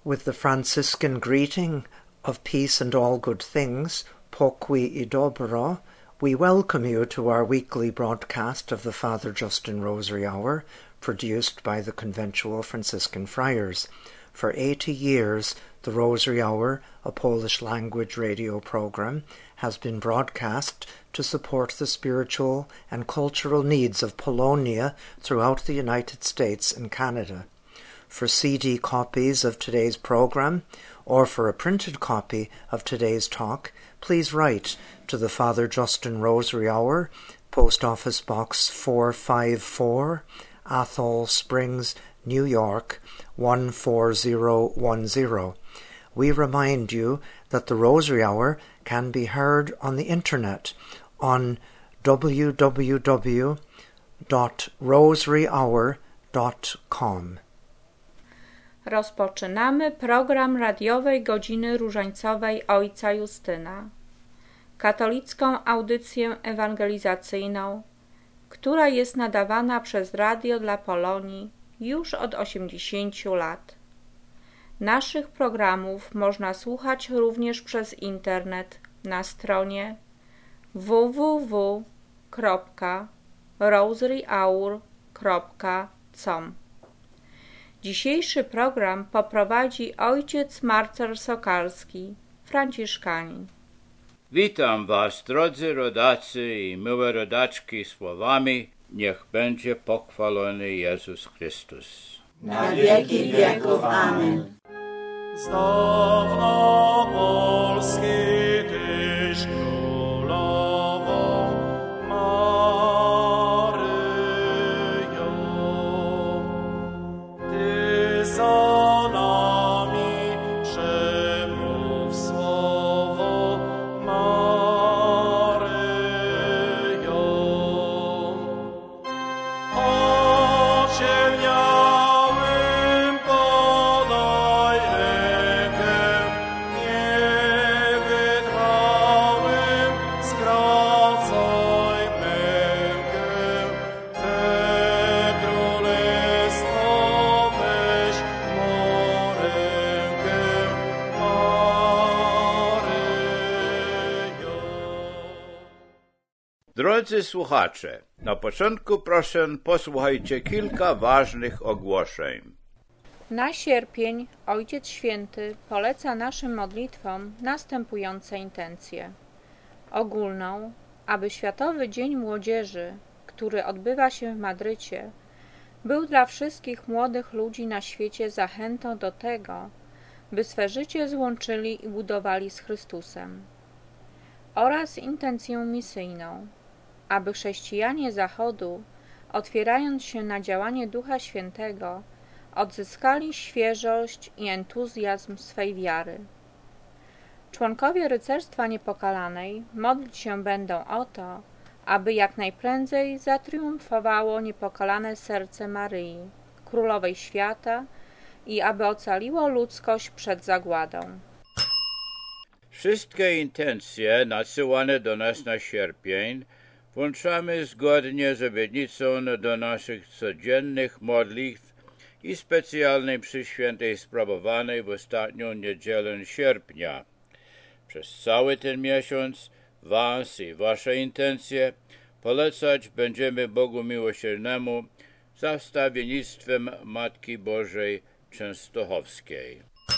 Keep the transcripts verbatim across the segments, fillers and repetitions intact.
With the Franciscan greeting of peace and all good things, pokój i dobro, we welcome you to our weekly broadcast of the Father Justin Rosary Hour, produced by the Conventual Franciscan Friars. For eighty years, the Rosary Hour, a Polish-language radio program, has been broadcast to support the spiritual and cultural needs of Polonia throughout the United States and Canada. For C D copies of today's program, or for a printed copy of today's talk, please write to the Father Justin Rosary Hour, Post Office Box four five four, Athol Springs, New York, one four zero one zero. We remind you that the Rosary Hour can be heard on the internet on w w w dot rosary hour dot com. Rozpoczynamy program radiowej godziny różańcowej Ojca Justyna, katolicką audycję ewangelizacyjną, która jest nadawana przez Radio dla Polonii już od osiemdziesięciu lat. Naszych programów można słuchać również przez internet na stronie w w w kropka rosary hour kropka com. Dzisiejszy program poprowadzi ojciec Marcel Sokalski, franciszkanin. Witam was, drodzy rodacy i miłe rodaczki, słowami: niech będzie pochwalony Jezus Chrystus. Na wieki wieków. Amen. Z dawna Polski Tyś królową Maryjo, Ty za nami przemów słowo Maryjo. O ciemniałym podaj rękę, niewytrwałym skracaj mękę. Twe królestwo weź mo rękę, Maryjo. Drodzy słuchacze, na początku proszę posłuchajcie kilka ważnych ogłoszeń. Na sierpień Ojciec Święty poleca naszym modlitwom następujące intencje. Ogólną, aby Światowy Dzień Młodzieży, który odbywa się w Madrycie, był dla wszystkich młodych ludzi na świecie zachętą do tego, by swe życie złączyli i budowali z Chrystusem. Oraz intencję misyjną, aby chrześcijanie Zachodu, otwierając się na działanie Ducha Świętego, odzyskali świeżość i entuzjazm swej wiary. Członkowie Rycerstwa Niepokalanej modlić się będą o to, aby jak najprędzej zatriumfowało niepokalane serce Maryi, Królowej Świata, i aby ocaliło ludzkość przed zagładą. Wszystkie intencje nasyłane do nas na sierpień włączamy zgodnie z obietnicą do naszych codziennych modlitw i specjalnej mszy świętej sprawowanej w ostatnią niedzielę sierpnia. Przez cały ten miesiąc was i wasze intencje polecać będziemy Bogu Miłosiernemu za wstawiennictwem Matki Bożej Częstochowskiej.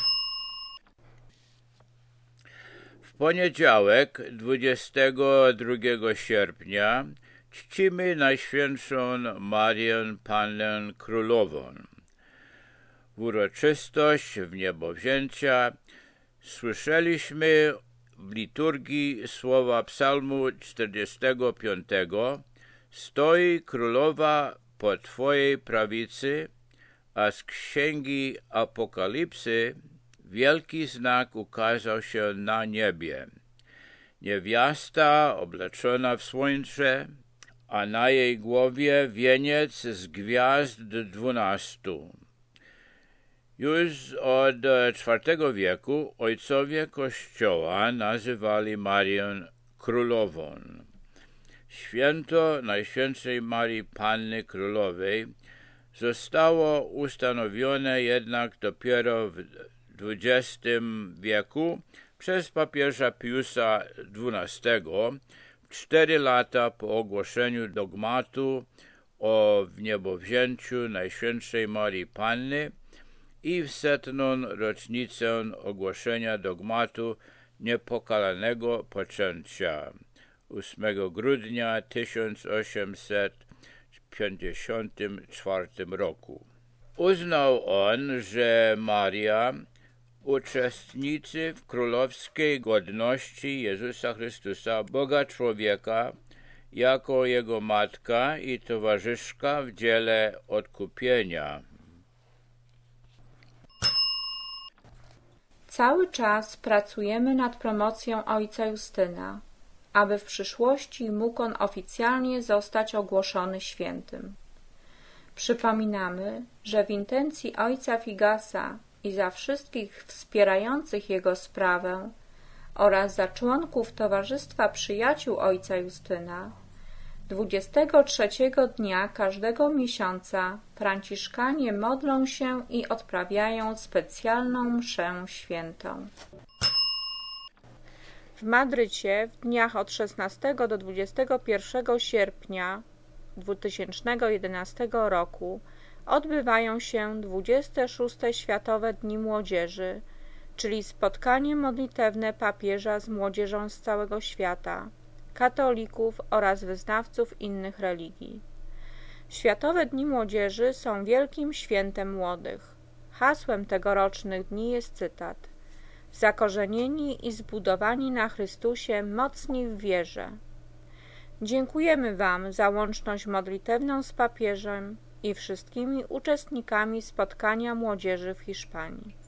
W poniedziałek, dwudziestego drugiego sierpnia, czcimy Najświętszą Marię Pannę Królową. W uroczystość wniebowzięcia słyszeliśmy w liturgii słowa psalmu czterdziestego piątego: Stoi Królowa po Twojej prawicy, a z księgi Apokalipsy wielki znak ukazał się na niebie. Niewiasta obleczona w słońce, a na jej głowie wieniec z gwiazd dwunastu. Już od czwartego wieku ojcowie Kościoła nazywali Marię Królową. Święto Najświętszej Marii Panny Królowej zostało ustanowione jednak dopiero w dwudziestym wieku przez papieża Piusa dwunastego, cztery lata po ogłoszeniu dogmatu o wniebowzięciu Najświętszej Marii Panny i w setną rocznicę ogłoszenia dogmatu niepokalanego poczęcia ósmego grudnia tysiąc osiemset pięćdziesiątym czwartym roku. Uznał on, że Maria, uczestnicy w królewskiej godności Jezusa Chrystusa, Boga człowieka, jako Jego matka i towarzyszka w dziele odkupienia. Cały czas pracujemy nad promocją ojca Justyna, aby w przyszłości mógł on oficjalnie zostać ogłoszony świętym. Przypominamy, że w intencji ojca Figasa i za wszystkich wspierających jego sprawę oraz za członków Towarzystwa Przyjaciół ojca Justyna dwudziestego trzeciego dnia każdego miesiąca franciszkanie modlą się i odprawiają specjalną mszę świętą. W Madrycie w dniach od szesnastego do dwudziestego pierwszego sierpnia dwa tysiące jedenastego roku odbywają się dwudzieste szóste Światowe Dni Młodzieży, czyli spotkanie modlitewne papieża z młodzieżą z całego świata, katolików oraz wyznawców innych religii. Światowe Dni Młodzieży są wielkim świętem młodych. Hasłem tegorocznych dni jest cytat: zakorzenieni i zbudowani na Chrystusie, mocni w wierze. Dziękujemy Wam za łączność modlitewną z papieżem i wszystkimi uczestnikami spotkania młodzieży w Hiszpanii.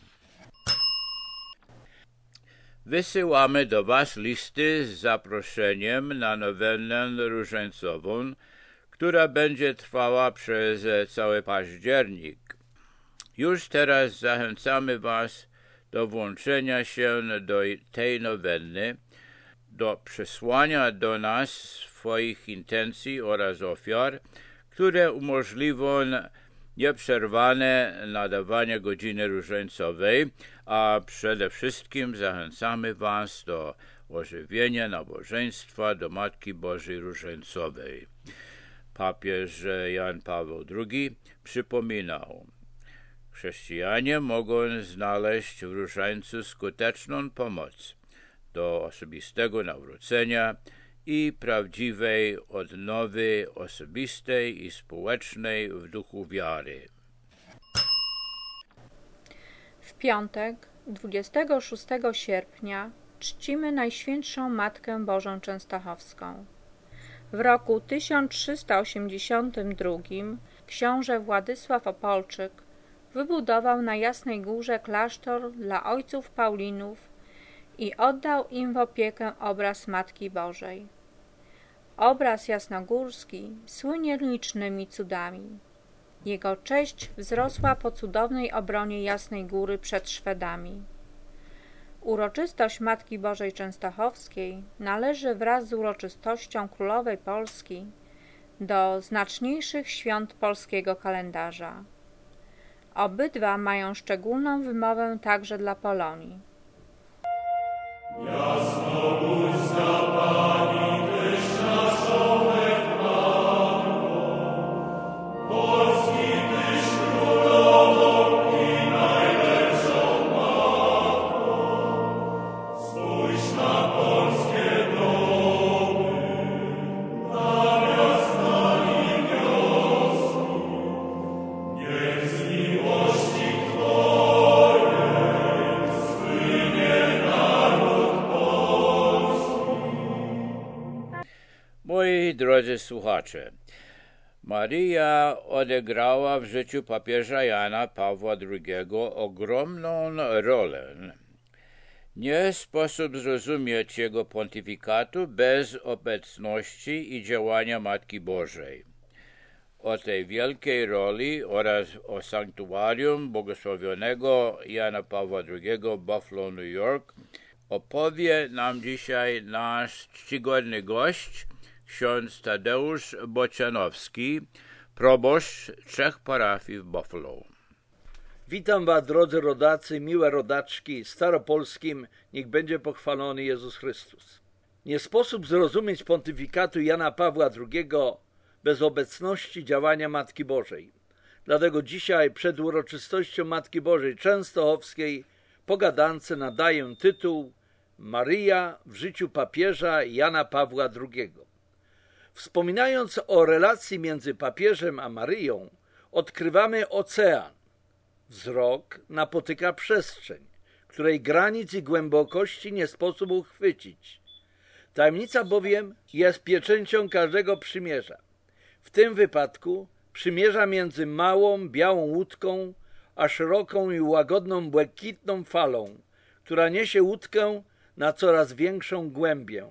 Wysyłamy do Was listy z zaproszeniem na nowennę różańcową, która będzie trwała przez cały październik. Już teraz zachęcamy Was do włączenia się do tej nowenny, do przesłania do nas swoich intencji oraz ofiar, które umożliwią nieprzerwane nadawanie godziny różańcowej, a przede wszystkim zachęcamy Was do ożywienia nabożeństwa do Matki Bożej Różańcowej. Papież Jan Paweł drugi przypominał: chrześcijanie mogą znaleźć w różańcu skuteczną pomoc do osobistego nawrócenia i prawdziwej odnowy osobistej i społecznej w duchu wiary. W piątek, dwudziestego szóstego sierpnia, czcimy Najświętszą Matkę Bożą Częstochowską. W roku tysiąc trzysta osiemdziesiątym drugim książę Władysław Opolczyk wybudował na Jasnej Górze klasztor dla ojców Paulinów i oddał im w opiekę obraz Matki Bożej. Obraz jasnogórski słynie licznymi cudami. Jego cześć wzrosła po cudownej obronie Jasnej Góry przed Szwedami. Uroczystość Matki Bożej Częstochowskiej należy wraz z uroczystością Królowej Polski do znaczniejszych świąt polskiego kalendarza. Obydwa mają szczególną wymowę także dla Polonii. Jasnogórska Pani, Tyś nasz człowiek Matko, Polski Tyś królową i najlepszą Matką. Spójrz na polskie domy, na miasta i wioski, niech z miłości Twojej słynie naród polski. Moi drodzy słuchacze, Maria odegrała w życiu papieża Jana Pawła drugiego ogromną rolę. Nie sposób zrozumieć jego pontyfikatu bez obecności i działania Matki Bożej. O tej wielkiej roli oraz o sanktuarium błogosławionego Jana Pawła drugiego Buffalo, New York opowie nam dzisiaj nasz czcigodny gość, ksiądz Tadeusz Bocianowski, proboszcz trzech parafii w Buffalo. Witam was, drodzy rodacy, miłe rodaczki, staropolskim, niech będzie pochwalony Jezus Chrystus. Nie sposób zrozumieć pontyfikatu Jana Pawła drugiego bez obecności działania Matki Bożej. Dlatego dzisiaj przed uroczystością Matki Bożej Częstochowskiej pogadance nadaję tytuł Maryja w życiu papieża Jana Pawła drugiego. Wspominając o relacji między papieżem a Maryją, odkrywamy ocean. Wzrok napotyka przestrzeń, której granic i głębokości nie sposób uchwycić. Tajemnica bowiem jest pieczęcią każdego przymierza. W tym wypadku przymierza między małą, białą łódką, a szeroką i łagodną, błękitną falą, która niesie łódkę na coraz większą głębię.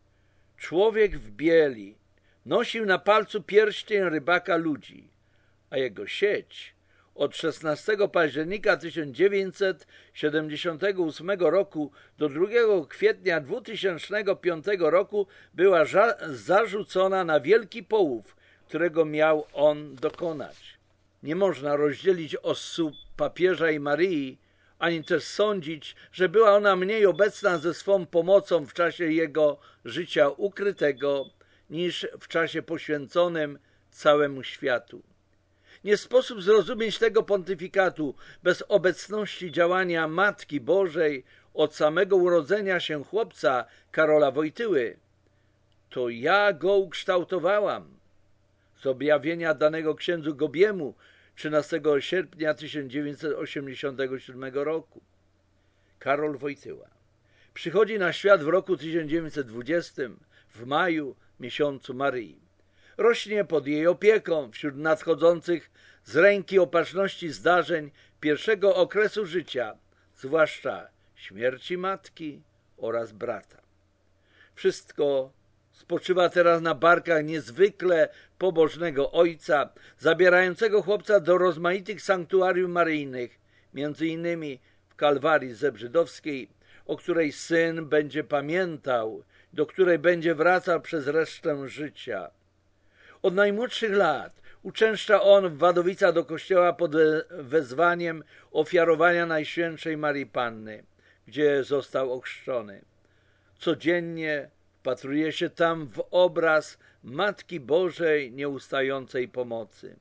Człowiek w bieli nosił na palcu pierścień rybaka ludzi, a jego sieć od szesnastego października tysiąc dziewięćset siedemdziesiątego ósmego roku do drugiego kwietnia dwutysięcznego piątego roku była zarzucona na wielki połów, którego miał on dokonać. Nie można rozdzielić osób papieża i Maryi, ani też sądzić, że była ona mniej obecna ze swą pomocą w czasie jego życia ukrytego niż w czasie poświęconym całemu światu. Nie sposób zrozumieć tego pontyfikatu bez obecności działania Matki Bożej od samego urodzenia się chłopca Karola Wojtyły. To ja go ukształtowałam. Z objawienia danego księdzu Gobiemu trzynastego sierpnia tysiąc dziewięćset osiemdziesiątego siódmego roku. Karol Wojtyła przychodzi na świat w roku tysiąc dziewięćset dwudziestym, w maju, miesiącu Maryi. Rośnie pod jej opieką wśród nadchodzących z ręki opatrzności zdarzeń pierwszego okresu życia, zwłaszcza śmierci matki oraz brata. Wszystko spoczywa teraz na barkach niezwykle pobożnego ojca, zabierającego chłopca do rozmaitych sanktuariów maryjnych, między innymi w Kalwarii Zebrzydowskiej, o której syn będzie pamiętał, do której będzie wracał przez resztę życia. Od najmłodszych lat uczęszcza on w Wadowicach do kościoła pod wezwaniem ofiarowania Najświętszej Maryi Panny, gdzie został ochrzczony. Codziennie wpatruje się tam w obraz Matki Bożej nieustającej pomocy.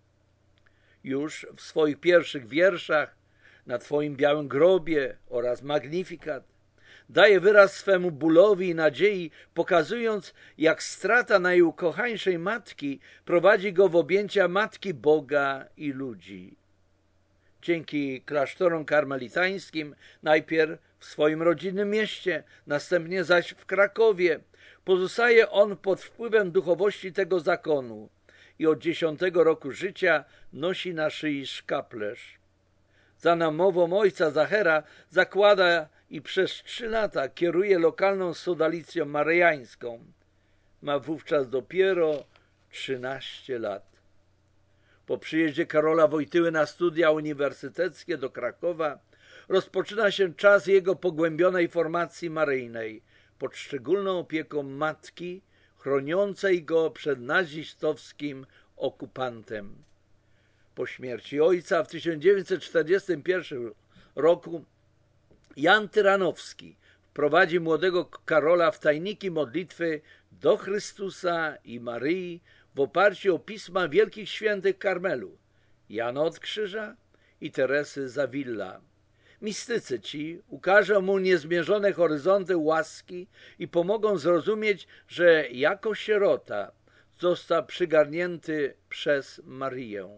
Już w swoich pierwszych wierszach Na Twoim białym grobie oraz Magnifikat daje wyraz swemu bólowi i nadziei, pokazując, jak strata najukochańszej matki prowadzi go w objęcia Matki Boga i ludzi. Dzięki klasztorom karmelitańskim, najpierw w swoim rodzinnym mieście, następnie zaś w Krakowie, pozostaje on pod wpływem duchowości tego zakonu i od dziesiątego roku życia nosi na szyi szkaplerz. Za namową ojca Zachera zakłada i przez trzy lata kieruje lokalną sodalicją maryjańską. Ma wówczas dopiero trzynaście lat. Po przyjeździe Karola Wojtyły na studia uniwersyteckie do Krakowa rozpoczyna się czas jego pogłębionej formacji maryjnej pod szczególną opieką matki chroniącej go przed nazistowskim okupantem. Po śmierci ojca w tysiąc dziewięćset czterdziestym pierwszym roku Jan Tyranowski wprowadzi młodego Karola w tajniki modlitwy do Chrystusa i Maryi w oparciu o pisma wielkich świętych Karmelu, Jana od Krzyża i Teresy z Avila. Mistycy ci ukażą mu niezmierzone horyzonty łaski i pomogą zrozumieć, że jako sierota został przygarnięty przez Maryję.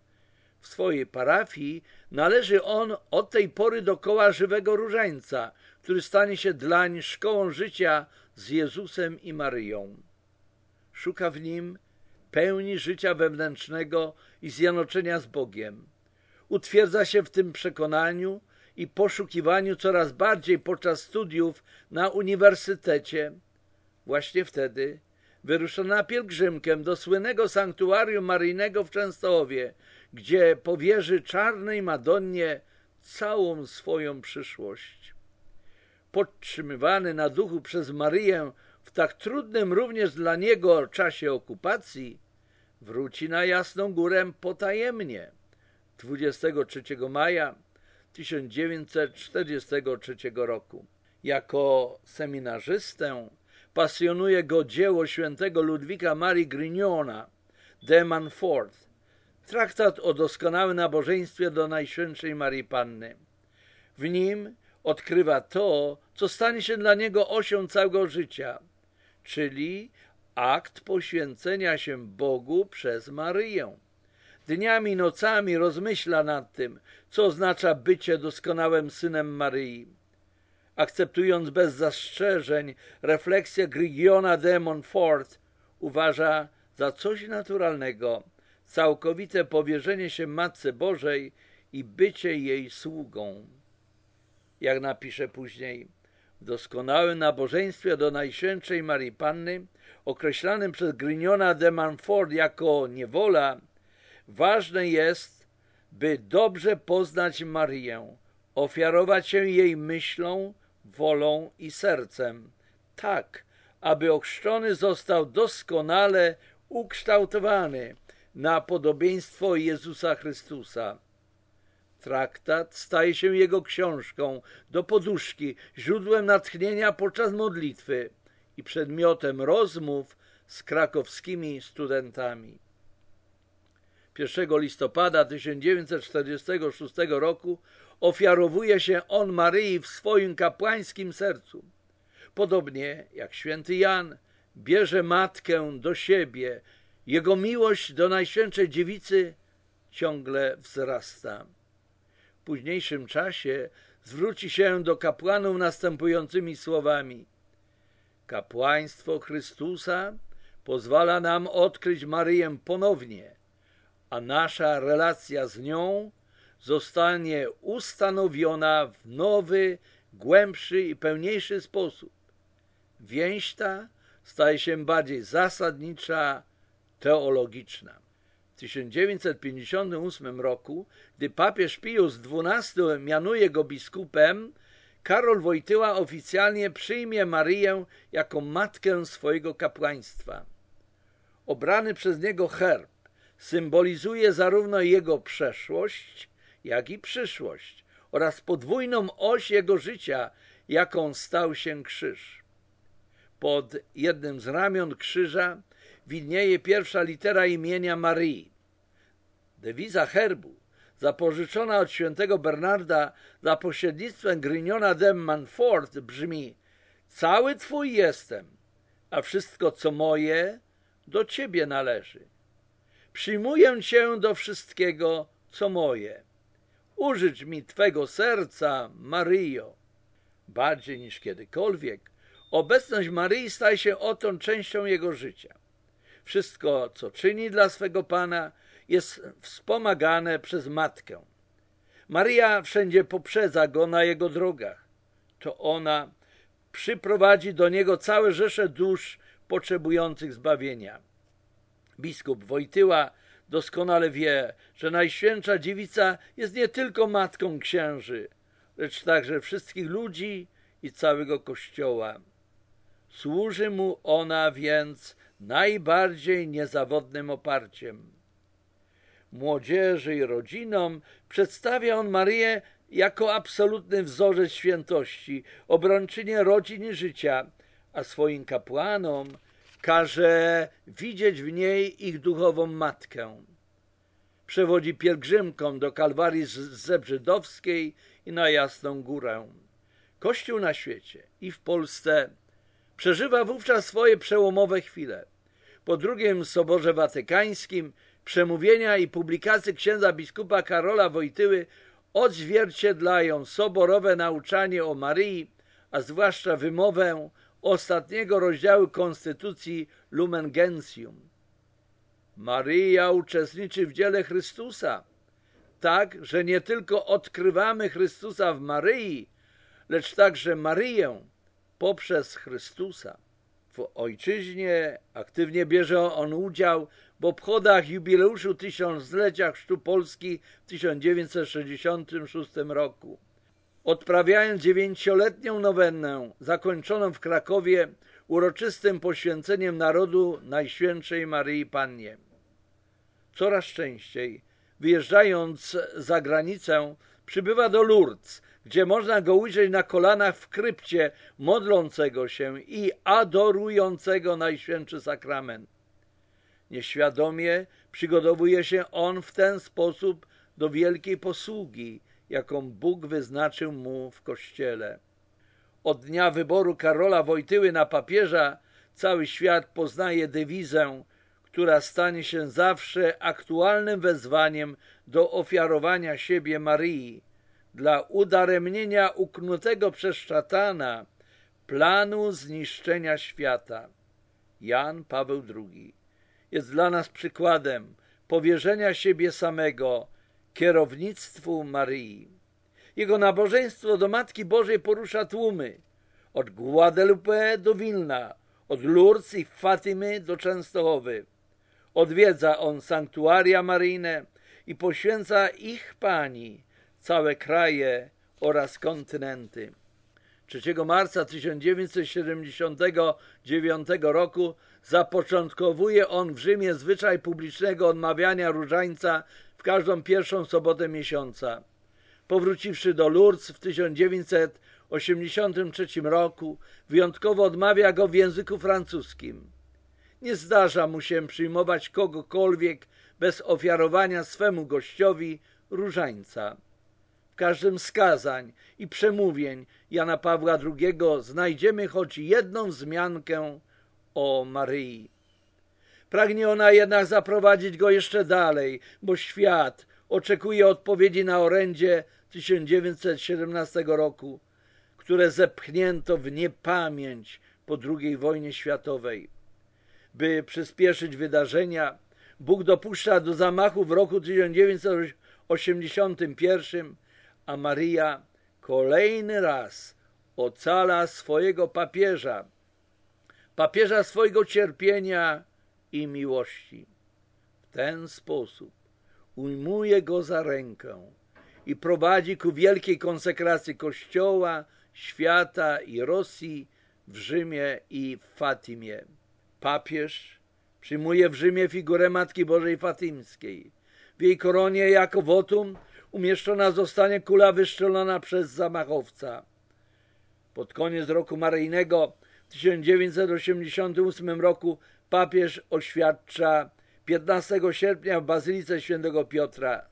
W swojej parafii należy on od tej pory do koła żywego różańca, który stanie się dlań szkołą życia z Jezusem i Maryją. Szuka w nim pełni życia wewnętrznego i zjednoczenia z Bogiem. Utwierdza się w tym przekonaniu i poszukiwaniu coraz bardziej podczas studiów na uniwersytecie. Właśnie wtedy wyrusza na pielgrzymkę do słynnego sanktuarium maryjnego w Częstochowie, gdzie powierzy Czarnej Madonnie całą swoją przyszłość. Podtrzymywany na duchu przez Maryję w tak trudnym również dla niego czasie okupacji, wróci na Jasną Górę potajemnie, dwudziestego trzeciego maja tysiąc dziewięćset czterdziestego trzeciego roku. Jako seminarzystę pasjonuje go dzieło świętego Ludwika Marii Grignona de Montfort, traktat o doskonałym nabożeństwie do Najświętszej Maryi Panny. W nim odkrywa to, co stanie się dla niego osią całego życia, czyli akt poświęcenia się Bogu przez Maryję. Dniami i nocami rozmyśla nad tym, co oznacza bycie doskonałym synem Maryi. Akceptując bez zastrzeżeń refleksję Grignona de Montfort, uważa za coś naturalnego całkowite powierzenie się Matce Bożej i bycie jej sługą. Jak napisze później, w doskonałym nabożeństwie do Najświętszej Maryi Panny, określanym przez Grignona de Montfort jako niewola, ważne jest, by dobrze poznać Maryję, ofiarować się jej myślą, wolą i sercem, tak, aby ochrzczony został doskonale ukształtowany na podobieństwo Jezusa Chrystusa. Traktat staje się jego książką do poduszki, źródłem natchnienia podczas modlitwy i przedmiotem rozmów z krakowskimi studentami. pierwszego listopada tysiąc dziewięćset czterdziestego szóstego roku ofiarowuje się on Maryi w swoim kapłańskim sercu. Podobnie jak święty Jan bierze matkę do siebie, jego miłość do Najświętszej Dziewicy ciągle wzrasta. W późniejszym czasie zwróci się do kapłanów następującymi słowami: kapłaństwo Chrystusa pozwala nam odkryć Maryję ponownie, a nasza relacja z nią zostanie ustanowiona w nowy, głębszy i pełniejszy sposób. Więź ta staje się bardziej zasadnicza, teologiczna. W tysiąc dziewięćset pięćdziesiątym ósmym roku, gdy papież Pius dwunasty mianuje go biskupem, Karol Wojtyła oficjalnie przyjmie Maryję jako matkę swojego kapłaństwa. Obrany przez niego herb symbolizuje zarówno jego przeszłość, jak i przyszłość oraz podwójną oś jego życia, jaką stał się krzyż. Pod jednym z ramion krzyża widnieje pierwsza litera imienia Maryi. Dewiza herbu, zapożyczona od świętego Bernarda za pośrednictwem Grignona de Montfort, brzmi: cały Twój jestem, a wszystko, co moje, do Ciebie należy. Przyjmuję Cię do wszystkiego, co moje. Użycz mi Twego serca, Maryjo. Bardziej niż kiedykolwiek obecność Maryi staje się oto częścią jego życia. Wszystko, co czyni dla swego Pana, jest wspomagane przez Matkę. Maryja wszędzie poprzedza go na jego drogach. To ona przyprowadzi do niego całe rzesze dusz potrzebujących zbawienia. Biskup Wojtyła doskonale wie, że Najświętsza Dziewica jest nie tylko matką księży, lecz także wszystkich ludzi i całego Kościoła. Służy mu ona więc najbardziej niezawodnym oparciem. Młodzieży i rodzinom przedstawia on Maryję jako absolutny wzorzec świętości, obrończynię rodzin i życia, a swoim kapłanom każe widzieć w niej ich duchową matkę. Przewodzi pielgrzymkom do Kalwarii Zebrzydowskiej i na Jasną Górę. Kościół na świecie i w Polsce przeżywa wówczas swoje przełomowe chwile. Po drugim Soborze Watykańskim przemówienia i publikacje księdza biskupa Karola Wojtyły odzwierciedlają soborowe nauczanie o Maryi, a zwłaszcza wymowę ostatniego rozdziału Konstytucji Lumen Gentium. Maryja uczestniczy w dziele Chrystusa, tak, że nie tylko odkrywamy Chrystusa w Maryi, lecz także Maryję poprzez Chrystusa. W ojczyźnie aktywnie bierze on udział w obchodach jubileuszu tysiąclecia chrztu Polski w tysiąc dziewięćset sześćdziesiątym szóstym roku. Odprawiając dziewięcioletnią nowennę zakończoną w Krakowie uroczystym poświęceniem narodu Najświętszej Maryi Pannie. Coraz częściej wyjeżdżając za granicę, przybywa do Lourdes, gdzie można go ujrzeć na kolanach w krypcie, modlącego się i adorującego Najświętszy Sakrament. Nieświadomie przygotowuje się on w ten sposób do wielkiej posługi, jaką Bóg wyznaczył mu w Kościele. Od dnia wyboru Karola Wojtyły na papieża cały świat poznaje dewizę, która stanie się zawsze aktualnym wezwaniem do ofiarowania siebie Maryi dla udaremnienia uknutego przez szatana planu zniszczenia świata. Jan Paweł drugi jest dla nas przykładem powierzenia siebie samego kierownictwu Maryi. Jego nabożeństwo do Matki Bożej porusza tłumy, od Guadalupe do Wilna, od Lourdes i Fatymy do Częstochowy. Odwiedza on sanktuaria maryjne i poświęca ich Pani całe kraje oraz kontynenty. trzeciego marca tysiąc dziewięćset siedemdziesiątego dziewiątego roku zapoczątkowuje on w Rzymie zwyczaj publicznego odmawiania różańca w każdą pierwszą sobotę miesiąca. Powróciwszy do Lourdes w tysiąc dziewięćset osiemdziesiątym trzecim roku, wyjątkowo odmawia go w języku francuskim. Nie zdarza mu się przyjmować kogokolwiek bez ofiarowania swemu gościowi różańca. W każdym z kazań i przemówień Jana Pawła drugiego znajdziemy choć jedną wzmiankę o Maryi. Pragnie ona jednak zaprowadzić go jeszcze dalej, bo świat oczekuje odpowiedzi na orędzie tysiąc dziewięćset siedemnastego roku, które zepchnięto w niepamięć po drugiej wojnie światowej. By przyspieszyć wydarzenia, Bóg dopuszcza do zamachu w roku tysiąc dziewięćset osiemdziesiątym pierwszym, a Maryja kolejny raz ocala swojego papieża, papieża swojego cierpienia i miłości. W ten sposób ujmuje go za rękę i prowadzi ku wielkiej konsekracji Kościoła, świata i Rosji w Rzymie i w Fatimie. Papież przyjmuje w Rzymie figurę Matki Bożej Fatymskiej. W jej koronie jako wotum umieszczona zostanie kula wystrzelona przez zamachowca. Pod koniec roku maryjnego w tysiąc dziewięćset osiemdziesiątym ósmym roku papież oświadcza piętnastego sierpnia w Bazylice Świętego Piotra: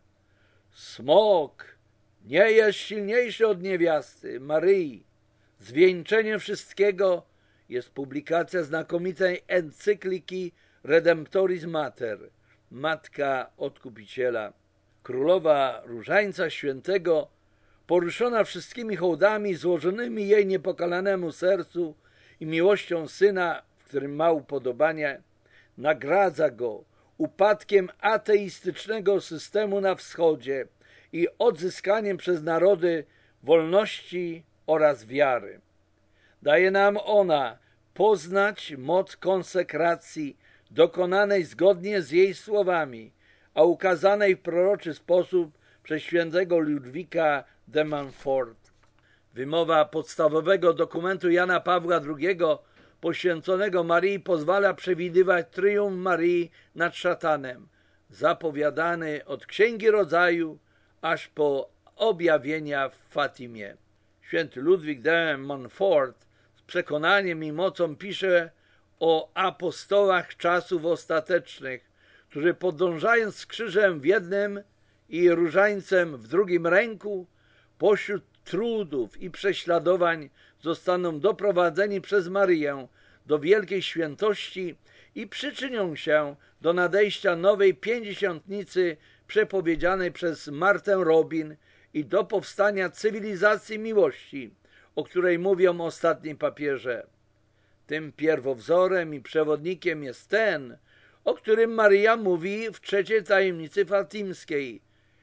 smok nie jest silniejszy od niewiasty Maryi. Zwieńczeniem wszystkiego jest publikacja znakomitej encykliki Redemptoris Mater, Matka Odkupiciela. Królowa Różańca Świętego, poruszona wszystkimi hołdami złożonymi jej niepokalanemu sercu i miłością Syna, w którym ma upodobanie, nagradza go upadkiem ateistycznego systemu na wschodzie i odzyskaniem przez narody wolności oraz wiary. Daje nam ona poznać moc konsekracji dokonanej zgodnie z jej słowami, a ukazanej w proroczy sposób przez świętego Ludwika de Montfort. Wymowa podstawowego dokumentu Jana Pawła drugiego poświęconego Maryi pozwala przewidywać triumf Maryi nad szatanem, zapowiadany od Księgi Rodzaju aż po objawienia w Fatimie. Święty Ludwik de Montfort z przekonaniem i mocą pisze o apostołach czasów ostatecznych, którzy podążając z krzyżem w jednym i różańcem w drugim ręku, pośród trudów i prześladowań zostaną doprowadzeni przez Maryję do wielkiej świętości i przyczynią się do nadejścia nowej pięćdziesiątnicy przepowiedzianej przez Martę Robin i do powstania cywilizacji miłości, o której mówią ostatni papieże. Tym pierwowzorem i przewodnikiem jest ten, o którym Maryja mówi w trzeciej tajemnicy fatimskiej,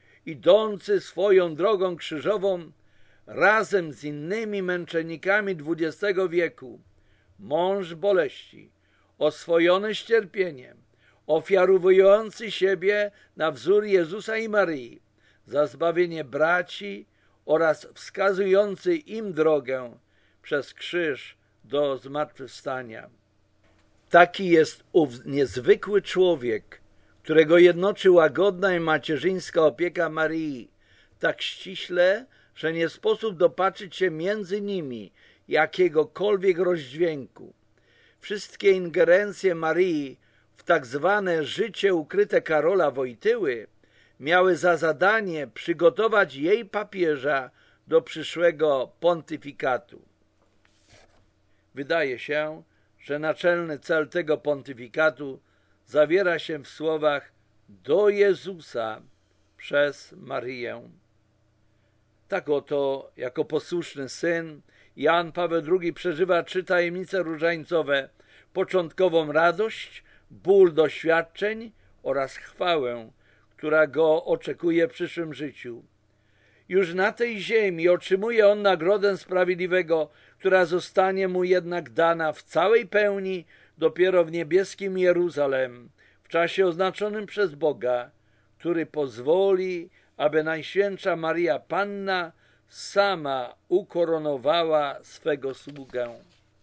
idący swoją drogą krzyżową razem z innymi męczennikami dwudziestego wieku, mąż boleści, oswojony cierpieniem, ofiarowujący siebie na wzór Jezusa i Maryi, za zbawienie braci oraz wskazujący im drogę przez krzyż do zmartwychwstania. Taki jest ów niezwykły człowiek, którego jednoczy łagodna i macierzyńska opieka Maryi, tak ściśle, że nie sposób dopatrzyć się między nimi jakiegokolwiek rozdźwięku. Wszystkie ingerencje Maryi w tak zwane życie ukryte Karola Wojtyły miały za zadanie przygotować jej papieża do przyszłego pontyfikatu. Wydaje się, że naczelny cel tego pontyfikatu zawiera się w słowach do Jezusa przez Maryję. Tak oto, jako posłuszny syn, Jan Paweł drugi przeżywa trzy tajemnice różańcowe: początkową radość, ból doświadczeń oraz chwałę, która go oczekuje w przyszłym życiu. Już na tej ziemi otrzymuje on nagrodę sprawiedliwego, która zostanie mu jednak dana w całej pełni dopiero w niebieskim Jeruzalem, w czasie oznaczonym przez Boga, który pozwoli, aby Najświętsza Maria Panna sama ukoronowała swego sługę.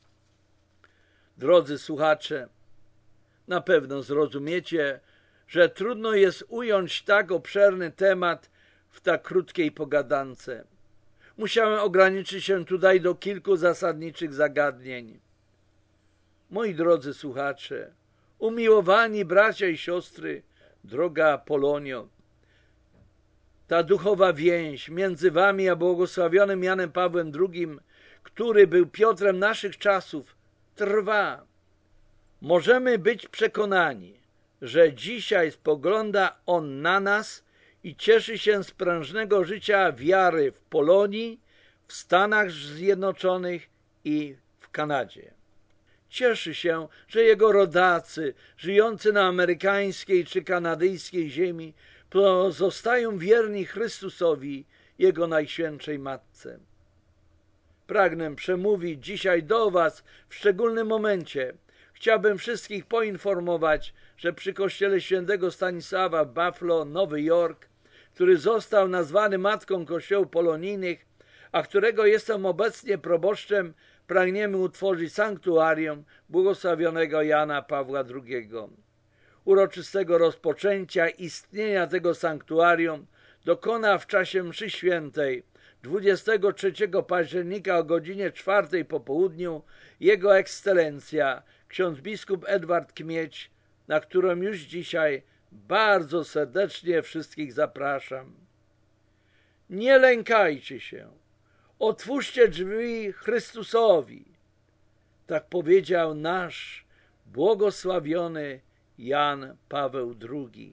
Drodzy słuchacze, na pewno zrozumiecie, że trudno jest ująć tak obszerny temat w tak krótkiej pogadance. Musiałem ograniczyć się tutaj do kilku zasadniczych zagadnień. Moi drodzy słuchacze, umiłowani bracia i siostry, droga Polonio, ta duchowa więź między wami a błogosławionym Janem Pawłem drugim, który był Piotrem naszych czasów, trwa. Możemy być przekonani, że dzisiaj spogląda on na nas i cieszy się z prężnego życia wiary w Polonii, w Stanach Zjednoczonych i w Kanadzie. Cieszy się, że jego rodacy, żyjący na amerykańskiej czy kanadyjskiej ziemi, pozostają wierni Chrystusowi, Jego Najświętszej Matce. Pragnę przemówić dzisiaj do was w szczególnym momencie. Chciałbym wszystkich poinformować, że przy kościele świętego Stanisława w Buffalo, Nowy Jork, który został nazwany matką kościołów polonijnych, a którego jestem obecnie proboszczem, pragniemy utworzyć sanktuarium błogosławionego Jana Pawła drugiego. Uroczystego rozpoczęcia istnienia tego sanktuarium dokona w czasie mszy świętej dwudziestego trzeciego października o godzinie czwartej po południu Jego Ekscelencja, ksiądz biskup Edward Kmieć, na którą już dzisiaj bardzo serdecznie wszystkich zapraszam. Nie lękajcie się, otwórzcie drzwi Chrystusowi. Tak powiedział nasz błogosławiony Jan Paweł drugi.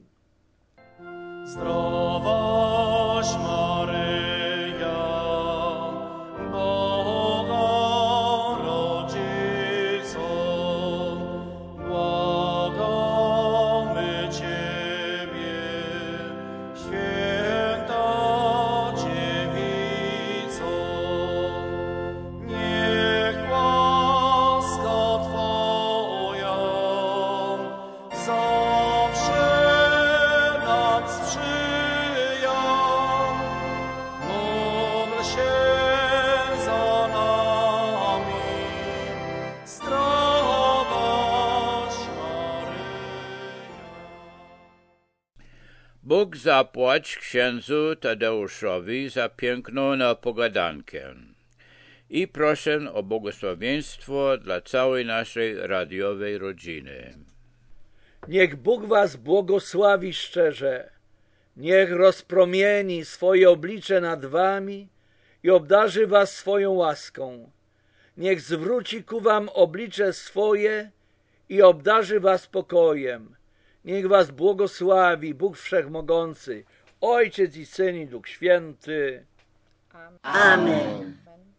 Zdrowaś Maryja, Boga rodzico, błagamy Ciebie, święta Dziewico. Niech łaska Twoja zawsze nam sprzyja. Módl się za nami, zdrowaś Maryjo. Bóg zapłać księdzu Tadeuszowi za piękną pogadankę i proszę o błogosławieństwo dla całej naszej radiowej rodziny. Niech Bóg was błogosławi szczerze, niech rozpromieni swoje oblicze nad wami i obdarzy was swoją łaską. Niech zwróci ku wam oblicze swoje i obdarzy was pokojem. Niech was błogosławi Bóg Wszechmogący, Ojciec i Syn i Duch Święty. Amen.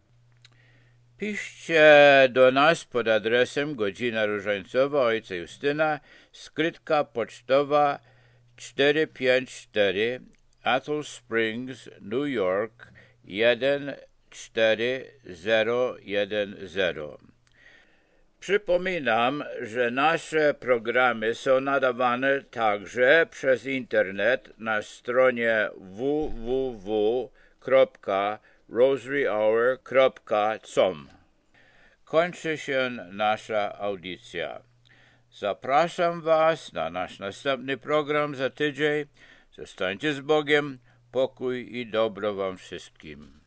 Piszcie do nas pod adresem Godzina Różańcowa Ojca Justyna, skrytka pocztowa czterysta pięćdziesiąt cztery, Athol Springs, New York jeden cztery zero jeden zero. Przypominam, że nasze programy są nadawane także przez internet na stronie w w w kropka rosary hour kropka com. Kończy się nasza audycja. Zapraszam Was na nasz następny program za tydzień. Zostańcie z Bogiem. Pokój i dobro Wam wszystkim.